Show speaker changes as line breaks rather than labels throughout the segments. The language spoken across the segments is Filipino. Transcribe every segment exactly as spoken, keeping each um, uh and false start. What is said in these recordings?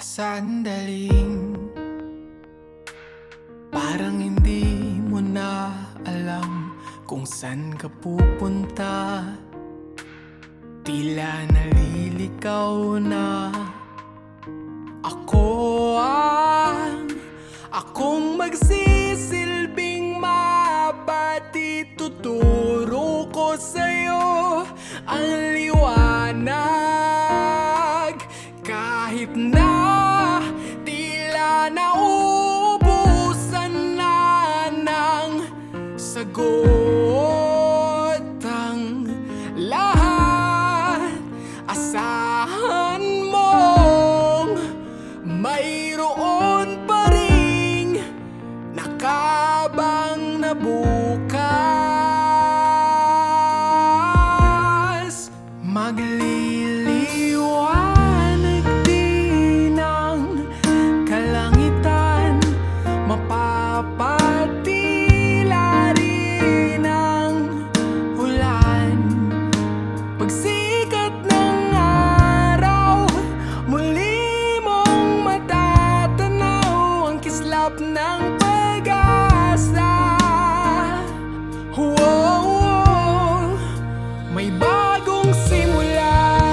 sandaling parang hindi mo na alam kung saan ka pupunta. Tila naliligaw na ako ang akong magsisilbing mabati. Tuturo ko sa'yo ang liwanag kahit na tila naubusan na ng sagot ang lahat. Asahan mong mayroon pa ring nakabang na bukas. Magliliwanag din ang kalangitan, mapapatila rin ang ulan. Pagsikat ng araw, muli mong matatanaw ang kislap ng pag-asa. Whoa, may bagong simula.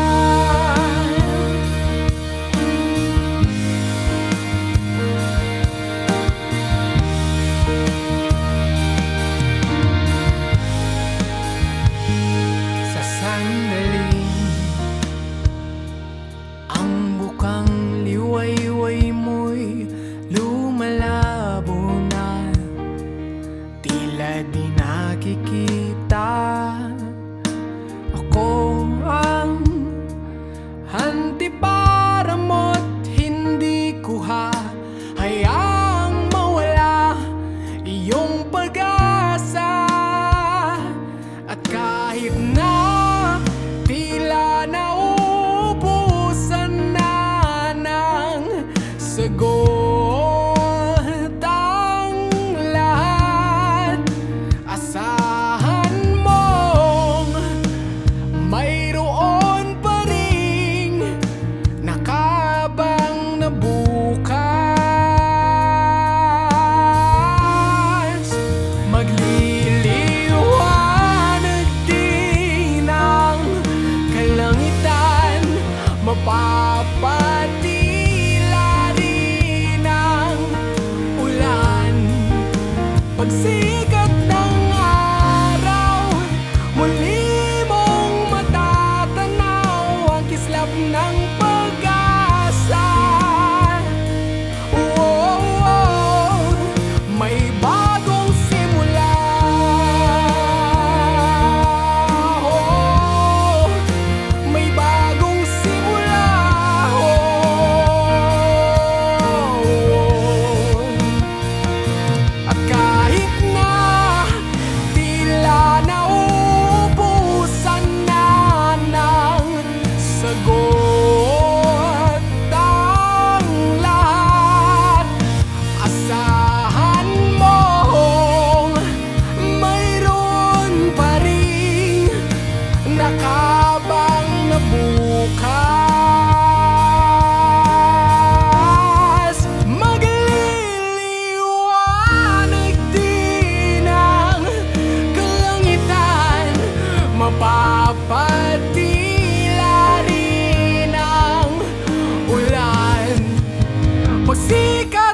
Sa sandaling ang bukang liwayway mo'y lumalabo na, tila di nakikita. Ako ang hantipara mo't hindi ko hayaang mawala iyong pag-asa. At kahit na tila naubusan na ng sagot ang lahat, asahan mong mayroon pa ring nakabang na bukas. Magliliwanag din ang kalangitan, mapapatila rin ang ulan. Pagsikat ng araw, muli mong matatanaw ang kislap ng pag-asa. Oh, may bagong simula. Oh, may bagong simula. Oh, at kahit na tila naubusan na ng sagot ang lahat, asahan mong mayroon pa ring nakabang na bukas. Magliliwanag din ang kalangitan, mapapatila rin ang ulan. Pagsikat